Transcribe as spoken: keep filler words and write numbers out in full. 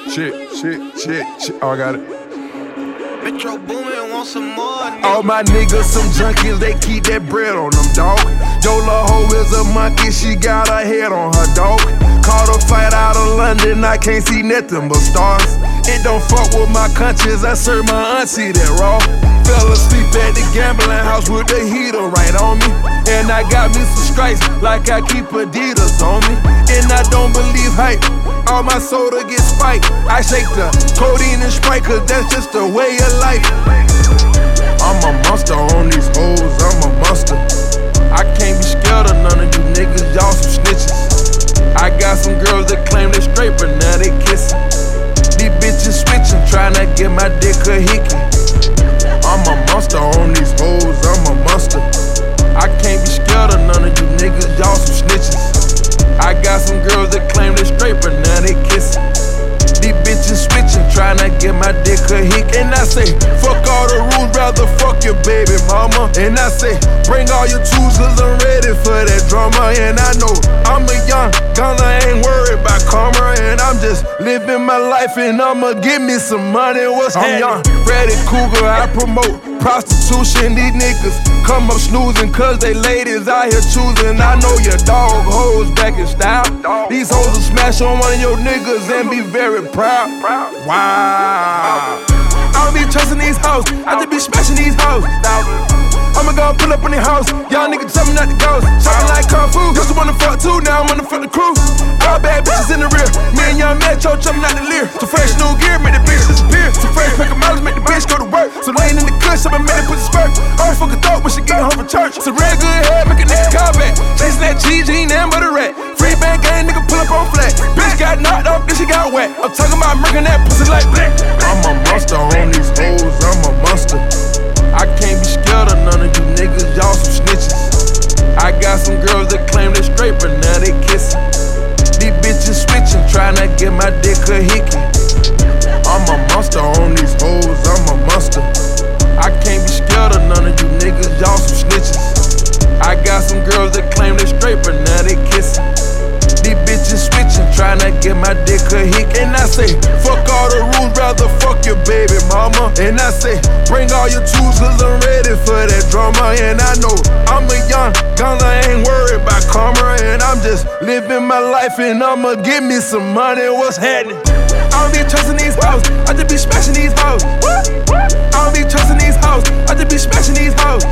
Shit, shit, shit, shit. Oh, I got it. Metro Boomin want some more. Nigga. All my niggas some junkies, they keep that bread on them, dog. Yola hoe is a monkey, she got her head on her dog. Caught a fight out of London, I can't see nothing but stars. It don't fuck with my conscience, I serve my auntie that raw. Fell asleep at the gambling house with the heater right on me. And I got me some stripes like I keep Adidas on me. And I don't believe hype, all my soda gets spiked. I shake the codeine and Sprite cause that's just the way of life. I'm a monster on these hoes, I'm a monster. I can't be scared of none of you niggas, y'all some snitches. I got some girls that claim they straight but now they kissin'. These bitches switching, tryna get my dick a hickey. I'm a monster on these hoes, I'm a monster. I can't be scared of none of you niggas, y'all some snitches. I got some girls that claim they straight, but now they kissin'. These bitches switching, tryna get my dick a hick. And I say, fuck all the rules, rather fuck your baby mama. And I say, bring all your tools, cause I'm ready for that drama. And I know I'm a young gunner, ain't worried about karma. And I'm just living my life and I'ma get me some money. What's I'm young, Freddy Cougar, I promote prostitution. These niggas come up snoozing cause they ladies out here choosing. I know your dog hoes back in style. These hoes will smash on one of your niggas and be very proud. Wow. I don't be trusting these hoes, I just be smashing these hoes. I'ma go pull up in the house, y'all niggas jumping out the ghost. Shopping like Kung Fu, used to wanna fuck too, now I'm wanna fuck the crew. All bad bitches in the rear, me and young Metro jumping out the leer. Some fresh new gear, make the bitch disappear. Some fresh pack of miles, make the bitch go to work. Some laying in the cush, I'ma make it put the spurt. Always fuck a thought when she get home from church. Some real good head, make a nigga call back. Chasing that cheese, he ain't nothing but a rat. Free band gang, nigga pull up on flat. Bitch got knocked off, then she got wet. I'm talking about murking that pussy like black. I'm a monster on these hoes, I'm a monster. I can't be scared of none of you niggas, y'all some snitches. I got some girls that claim they straight, but now they kissin'. These bitches switching, tryna get my dick a hickey. I'm a monster on these hoes, I'm a monster. I can't be scared of none of you niggas, y'all some snitches. I got some girls that claim they straight, but now they kissin'. These bitches switching, tryna get my dick a hick. And I say, fuck all the rules, rather fuck your baby mama. And I say, bring all your tools, cause I'm ready for that drama. And I know I'm a young gunner, ain't worried about karma. And I'm just living my life and I'ma get me some money. What's happening? I don't be trusting these hoes, I just be smashing these hoes. I don't be trusting these hoes, I just be smashing these hoes.